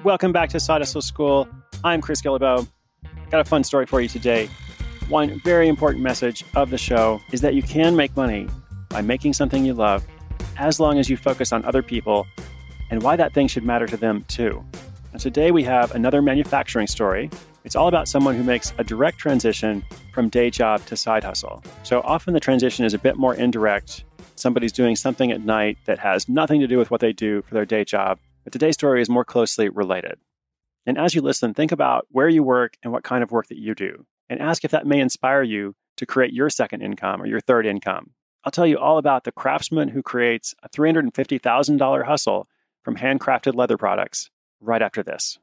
Welcome back to Side Hustle School. I'm Chris Guillebeau. Got a fun story for you today. One very important message of the show is that you can make money by making something you love as long as you focus on other people and why that thing should matter to them too. And today we have another manufacturing story. It's all about someone who makes a direct transition from day job to side hustle. So often the transition is a bit more indirect. Somebody's doing something at night that has nothing to do with what they do for their day job. But today's story is more closely related. And as you listen, think about where you work and what kind of work that you do. And ask if that may inspire you to create your second income or your third income. I'll tell you all about the craftsman who creates a $350,000 hustle from handcrafted leather products right after this.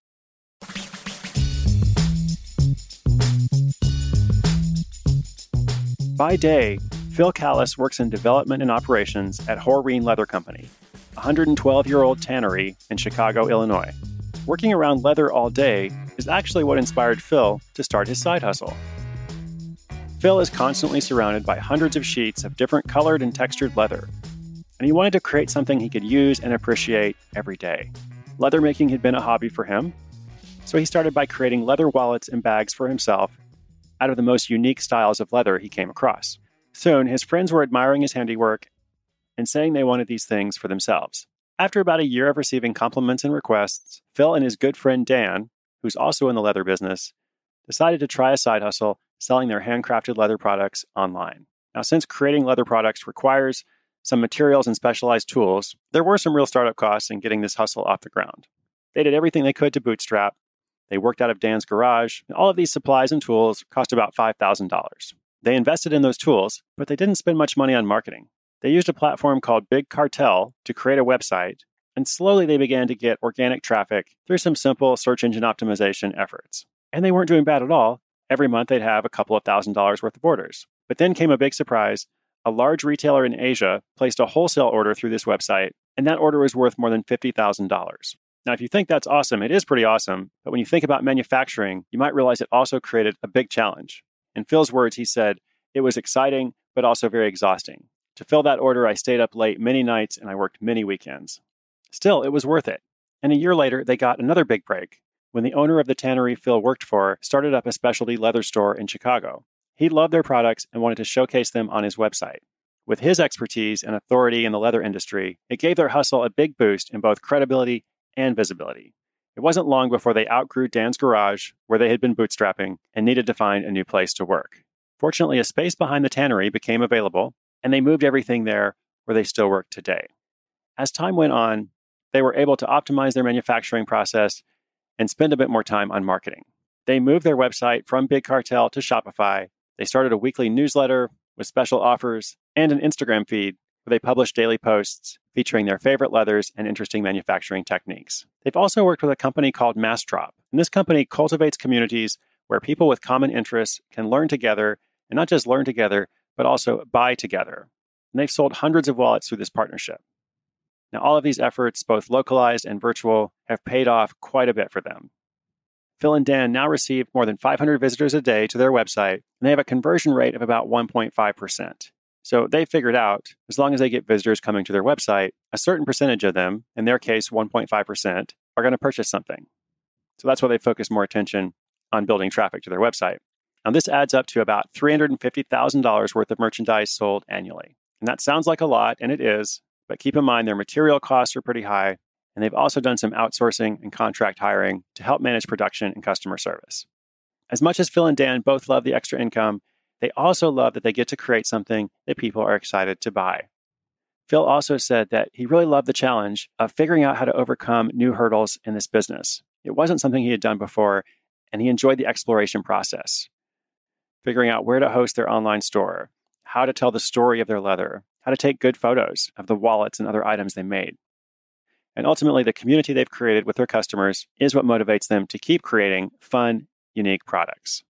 By day, Phil Callis works in development and operations at Horween Leather Company, a 112-year-old tannery in Chicago, Illinois. Working around leather all day is actually what inspired Phil to start his side hustle. Phil is constantly surrounded by hundreds of sheets of different colored and textured leather, and he wanted to create something he could use and appreciate every day. Leather making had been a hobby for him, so he started by creating leather wallets and bags for himself out of the most unique styles of leather he came across. Soon, his friends were admiring his handiwork and saying they wanted these things for themselves. After about a year of receiving compliments and requests, Phil and his good friend Dan, who's also in the leather business, decided to try a side hustle selling their handcrafted leather products online. Now, since creating leather products requires some materials and specialized tools, there were some real startup costs in getting this hustle off the ground. They did everything they could to bootstrap. They worked out of Dan's garage, and all of these supplies and tools cost about $5,000. They invested in those tools, but they didn't spend much money on marketing. They used a platform called Big Cartel to create a website, and slowly they began to get organic traffic through some simple search engine optimization efforts. And they weren't doing bad at all. Every month they'd have a couple of $1,000s worth of orders. But then came a big surprise. A large retailer in Asia placed a wholesale order through this website, and that order was worth more than $50,000. Now, if you think that's awesome, it is pretty awesome. But when you think about manufacturing, you might realize it also created a big challenge. In Phil's words, he said, "It was exciting, but also very exhausting. To fill that order, I stayed up late many nights and I worked many weekends. Still, it was worth it." And a year later, they got another big break when the owner of the tannery Phil worked for started up a specialty leather store in Chicago. He loved their products and wanted to showcase them on his website. With his expertise and authority in the leather industry, it gave their hustle a big boost in both credibility and visibility. It wasn't long before they outgrew Dan's garage, where they had been bootstrapping, and needed to find a new place to work. Fortunately, a space behind the tannery became available, and they moved everything there where they still work today. As time went on, they were able to optimize their manufacturing process and spend a bit more time on marketing. They moved their website from Big Cartel to Shopify. They started a weekly newsletter with special offers and an Instagram feed where they published daily posts featuring their favorite leathers and interesting manufacturing techniques. They've also worked with a company called Massdrop, and this company cultivates communities where people with common interests can learn together, and not just learn together, but also buy together. And they've sold hundreds of wallets through this partnership. Now, all of these efforts, both localized and virtual, have paid off quite a bit for them. Phil and Dan now receive more than 500 visitors a day to their website, and they have a conversion rate of about 1.5%. So they figured out, as long as they get visitors coming to their website, a certain percentage of them, in their case 1.5%, are going to purchase something. So that's why they focus more attention on building traffic to their website. Now, this adds up to about $350,000 worth of merchandise sold annually. And that sounds like a lot, and it is, but keep in mind their material costs are pretty high, and they've also done some outsourcing and contract hiring to help manage production and customer service. As much as Phil and Dan both love the extra income, they also love that they get to create something that people are excited to buy. Phil also said that he really loved the challenge of figuring out how to overcome new hurdles in this business. It wasn't something he had done before, and he enjoyed the exploration process. Figuring out where to host their online store, how to tell the story of their leather, how to take good photos of the wallets and other items they made. And ultimately, the community they've created with their customers is what motivates them to keep creating fun, unique products.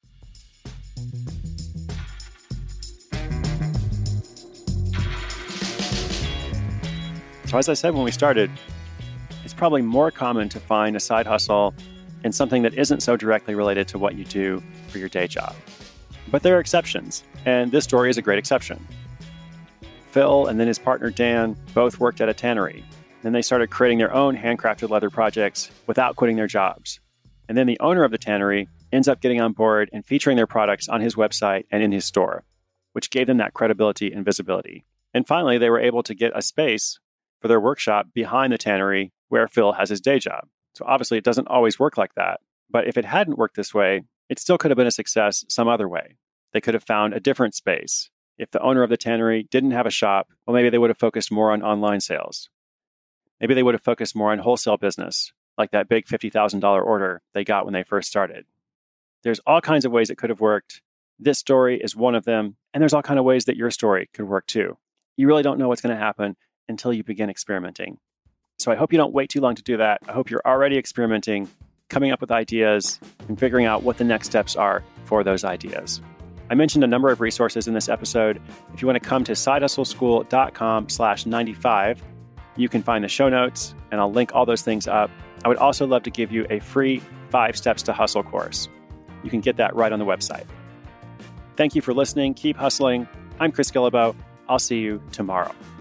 So as I said when we started, it's probably more common to find a side hustle in something that isn't so directly related to what you do for your day job. But there are exceptions, and this story is a great exception. Phil and then his partner Dan both worked at a tannery, Then they started creating their own handcrafted leather projects without quitting their jobs. And then the owner of the tannery ends up getting on board and featuring their products on his website and in his store, which gave them that credibility and visibility. And finally, they were able to get a space for their workshop behind the tannery where Phil has his day job. So obviously, it doesn't always work like that. But if it hadn't worked this way, it still could have been a success some other way. They could have found a different space. If the owner of the tannery didn't have a shop, well, maybe they would have focused more on online sales. Maybe they would have focused more on wholesale business, like that big $50,000 order they got when they first started. There's all kinds of ways it could have worked. This story is one of them, and there's all kinds of ways that your story could work too. You really don't know what's going to happen until you begin experimenting. So I hope you don't wait too long to do that. I hope you're already experimenting, coming up with ideas, and figuring out what the next steps are for those ideas. I mentioned a number of resources in this episode. If you want to come to sidehustleschool.com/95, you can find the show notes, and I'll link all those things up. I would also love to give you a free 5 Steps to Hustle course. You can get that right on the website. Thank you for listening. Keep hustling. I'm Chris Guillebeau. I'll see you tomorrow.